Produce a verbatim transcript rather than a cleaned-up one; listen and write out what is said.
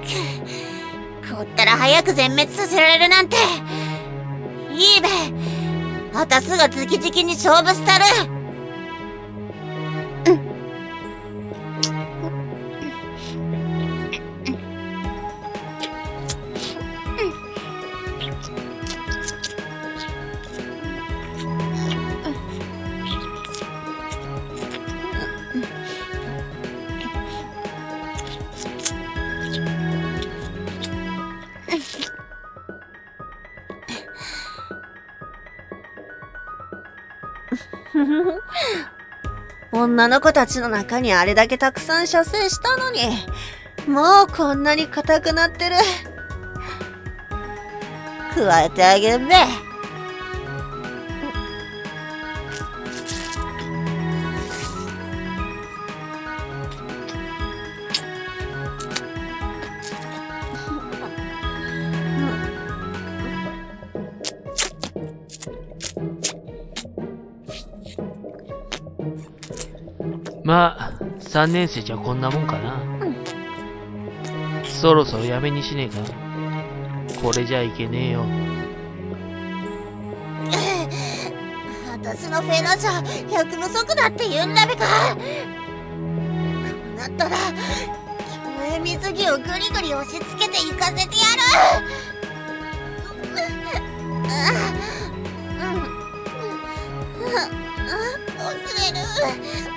こったら早く全滅させられるなんて。いいべ、あたすが直々に勝負したる。女の子たちの中にあれだけたくさん射精したのに、もうこんなに硬くなってる。加えてあげるべ。 まあ、さんねん生じゃこんなもんかな。うん、そろそろやめにしねえか。これじゃいけねえよ。 私のフェラじゃ百無足だって言うんだべか。こうなったら競泳水着をグリグリ押し付けて行かせてやる。忘れる。